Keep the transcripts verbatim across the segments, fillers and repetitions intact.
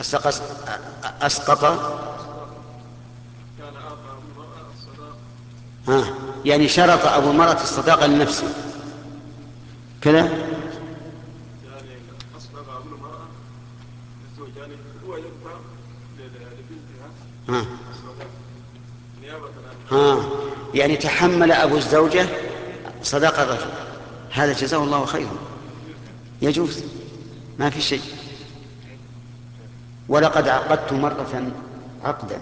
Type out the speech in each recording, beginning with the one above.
أسقط أسقط ها يعني شرط أبو المرأة الصداقة لنفسه كذا. يعني أصدق أبو المرأة الزوج، يعني هو يدفع لبنتها ها الصداقة نيابة عن. ها يعني تحمل أبو الزوجة صداقة الرجل، هذا جزاه الله خيرا، يجوز ما في شيء. ولقد عقدت مرة عقدا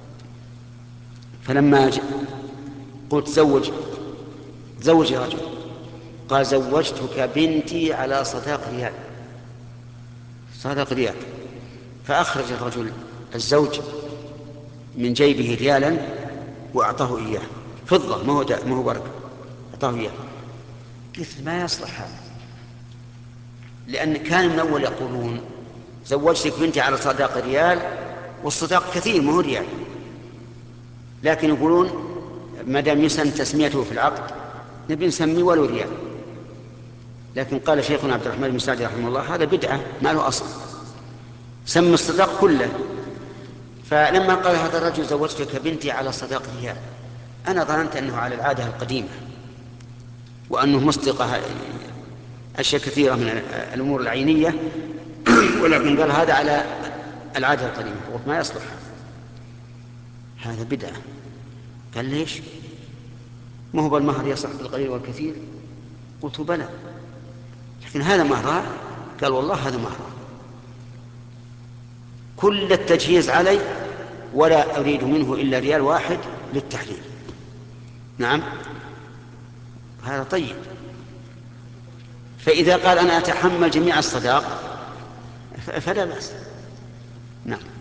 فلما ج... قلت زوج زوجي رجل، قال زوجتك بنتي على صداق ريال، صداق ريال. فأخرج الرجل الزوج من جيبه ريالا وأعطاه إياه فضة، ما هو ما هو بركة، أعطاه إياه. قلت ما يصلح هذا، لأن كان من أول يقولون زوجتك بنتي على صداق ريال، والصداق كثير ما هو ريال، لكن يقولون ما دام يسن تسميته في العقد نبي نسميه ولو ريال. لكن قال شيخنا عبد الرحمن بن سعدي رحمه الله هذا بدعة ما له أصل، سمى الصداق كله. فلما قال هذا الرجل زوجتك بنتي على صداق ريال، أنا ظننت أنه على العادة القديمة وأنه مصدقة أشياء كثيرة من الأمور العينية ولكن قال هذا على العادة القديمة. قلت ما يصلح، هذا بدعة. قال ليش؟ ما هو بالمهر يصح بالقليل والكثير؟ قلت بلى، لكن هذا مهرها. قال والله هذا مهرها، كل التجهيز علي ولا أريد منه إلا ريال واحد للتحليل. نعم هذا طيب. فإذا قال أنا أتحمل جميع الصداق فلا بأس. نعم.